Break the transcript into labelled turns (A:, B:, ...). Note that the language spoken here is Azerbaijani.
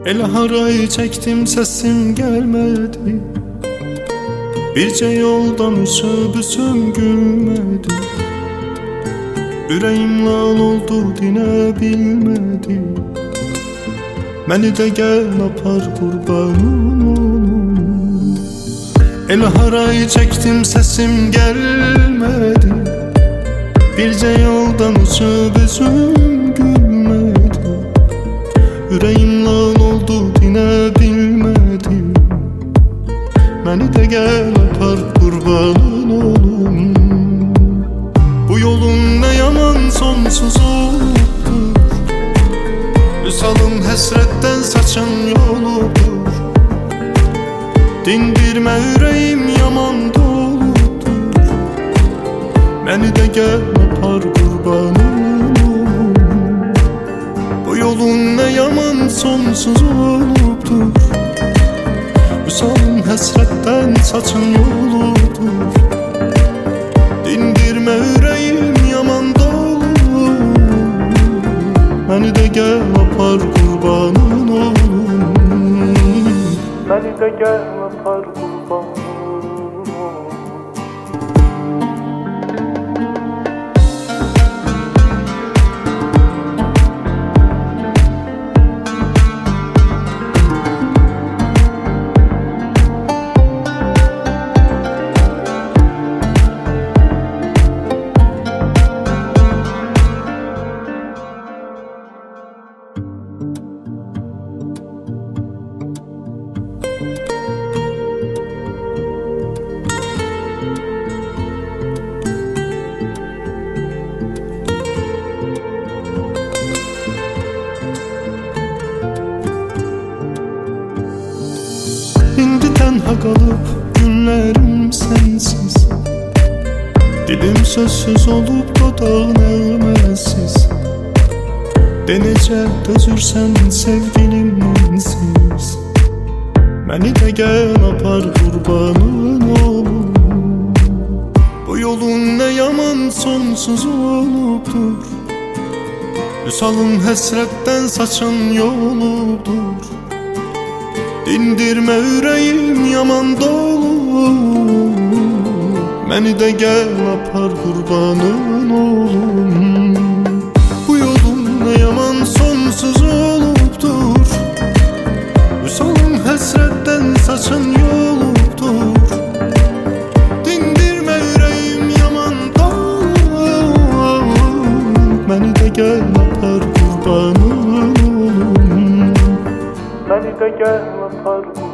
A: El harayı çektim, sesim gelmedi. Birce yoldan üsüm gülmedi. Ürəyim lal oldu, dinə bilmedi. Məni də gəl apar qurbanın olum. El harayı çektim, sesim gelmedi. Birce yoldan üsüm gülmedi. Ürəyim lal oldu, dinə bilmedi. Məni də gəl apar qurbanın olum. Bu yolun nə yaman sonsuz olubdur. Vüsalım həsrətdən saçan yoludur. Dindirmə ürəyim yaman doludur. Məni də gəl apar qurbanın olum. Bu yolun nə yaman sonsuz olubdur. Vüsalım həsrətdən saçan yoludur. Dindirmə ürəyim yaman dolu. Məni də gəl apar qurbanın olum. Məni də gəl apar qurbanın olum. İndi tənha qalıb günlərim sənsiz. Dilim sözsüz olub dodaq nəğməsiz. De necə dözürsən sevgilim mənsiz. Məni də gəl apar qurbanın olum. Bu yolun nə yaman sonsuz olubdur. Vüsalım həsrətdən saçan yoludur. Dindirmə ürəyim yaman dolu. Məni də gəl apar qurbanın olum. Bu yolun nə yaman sonsuz olubdur. Vüsalım həsrətdən saçan yoludur. Dindirmə ürəyim yaman dolu. Məni də gəl apar qurbanın olum. Məni də gəl apar qurbanın olum.